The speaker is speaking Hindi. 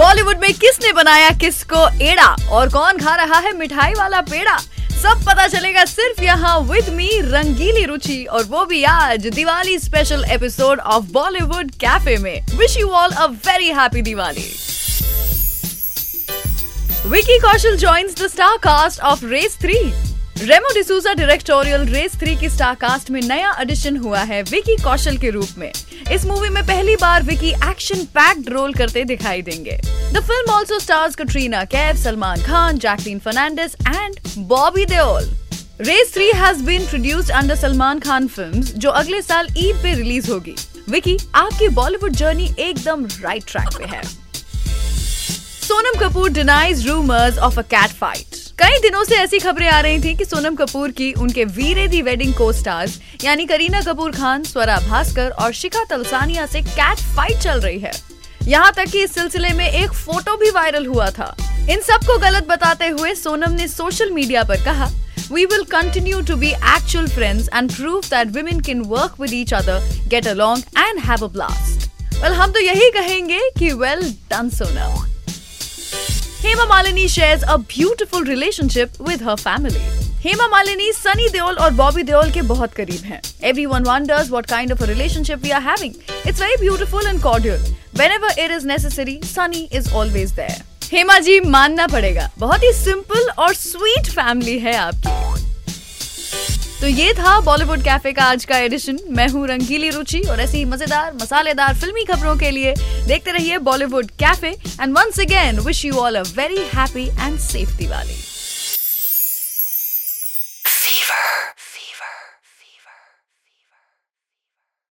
बॉलीवुड में किसने बनाया किसको एड़ा और कौन खा रहा है मिठाई वाला पेड़ा, सब पता चलेगा सिर्फ यहाँ विद मी रंगीली रुचि, और वो भी आज Diwali special episode of Bollywood cafe में। Wish you all a very happy Diwali. Vicky Kaushal joins the star cast of Race 3। Remo D'Souza directorial Race 3 की स्टार कास्ट में नया एडिशन हुआ है विकी कौशल के रूप में। इस मूवी में पहली बार विकी एक्शन पैक्ड रोल करते दिखाई देंगे। The film also stars Katrina Kaif, Salman Khan, Jacqueline Fernandez and Bobby Deol. Race 3 has been produced under Salman Khan films, जो अगले साल ईद पे रिलीज होगी। विकी, आपकी बॉलीवुड जर्नी एकदम राइट ट्रैक पे है। Sonam Kapoor denies rumours of a cat fight. कई दिनों से ऐसी खबरें आ रही थी कि सोनम कपूर की उनके वीरे दी वेडिंग को स्टार्स यानी करीना कपूर खान, स्वरा भास्कर और शिखा तलसानिया से कैट फाइट चल रही है। यहाँ तक कि इस सिलसिले में एक फोटो भी वायरल हुआ था। इन सब को गलत बताते हुए सोनम ने सोशल मीडिया पर कहा, We will continue to be actual friends and prove that women can work with each other, get along and have a blast. Well, हम तो यही कहेंगे कि well done Sonam. Hema Malini shares a beautiful relationship with her family. Hema Malini Sunny Deol और बॉबी देओल के बहुत करीब हैं। Everyone wonders what kind of a relationship we are having. It's very beautiful and cordial. Whenever it is necessary, Sunny is always there. Hema ji, मानना पड़ेगा, बहुत ही सिंपल और स्वीट फैमिली है आपकी। तो ये था बॉलीवुड कैफे का आज का एडिशन। मैं हूँ रंगीली रुचि, और ऐसी मजेदार मसालेदार फिल्मी खबरों के लिए देखते रहिए Bollywood cafe. And once again wish you all a very happy and safe Diwali.